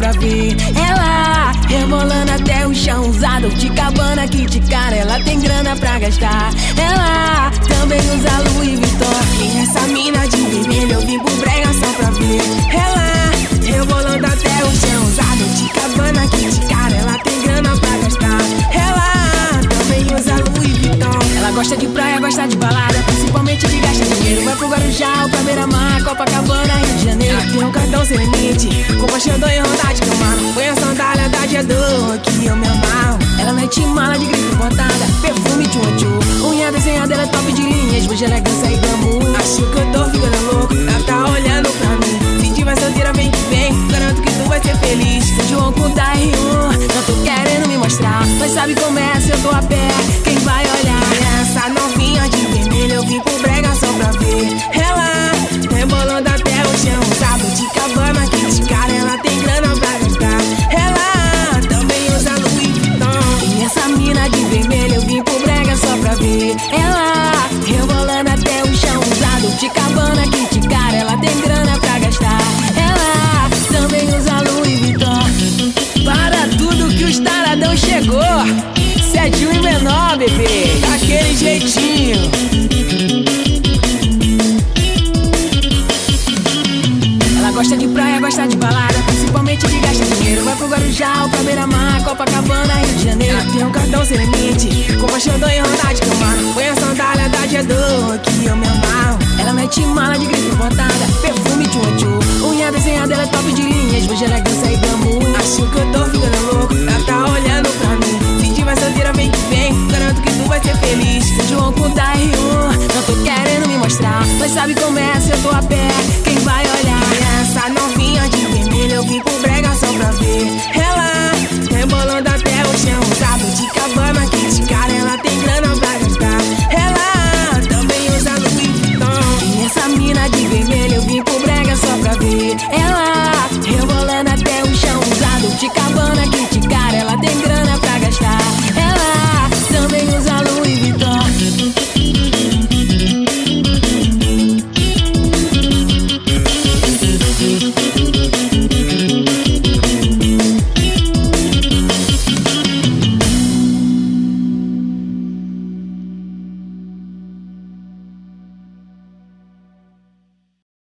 pra ver. Ela rebolando até o chão, usado de cabana, Kit Kat, ela tem grana pra gastar. Ela também usa Louis Vuitton. E essa mina de vermelho eu vim pro brega só pra ver. Ela rebolando até o chão, usado de cabana, Kit Kat, ela tem grana pra gastar. Ela também usa Louis Vuitton. Ela gosta de praia, gosta de balada, principalmente de gastar dinheiro. Vai pro Guarujá, pra Beira-Mar, Copacabana, Rio de Janeiro. Tem um cartão sem limite, com Xandão e Honda de Camaro. Põe a sandália da Jedor, que eu me amarro. Ela mete mala de grife importada, perfume de tchu. Unha desenhada, ela é top de linha, esbuja elegância e glamour. Acho que eu tô ficando louco, ela tá olhando pra mim. Se tiver solteira, vem que vem, garanto que tu vai ser feliz. Sou João com da R1, não tô querendo me mostrar, mas sabe como é, se eu tô a pé, quem vai olhar? Essa novinha de vermelho, eu vim pro brega só pra ver. Ela rebolando até o chão, usado de cabana, Kit Kat, ela tem grana pra gastar. Ela também usa Louis Vuitton. E essa mina de vermelho, eu vim pro brega só pra ver. Ela rebolando até o chão, usado de cabana, Kit Kat, ela tem grana pra gastar. Ela também usa Louis Vuitton. Para tudo que o estaradão chegou, 7 e menor, bebê, daquele jeitinho. Ela gosta de praia, gosta de balada, principalmente de gastar dinheiro. Vai pro Guarujá, pra Beira-Mar, Copacabana, Rio de Janeiro. Tem um cartão sem limite, com Xandão e Honda de Camaro. Põe a sandália da Jedor, que eu me amarro. Ela mete mala de grife importada, perfume de tchu. Unha desenhada, ela é top de linha, esbuja elegância e glamour. Acho que eu tô ficando louco, ela tá olhando pra mim. Se tiver solteira, vem que vem, garanto que tu vai ser feliz. Sou João com da R1, não tô querendo me mostrar, mas sabe como é,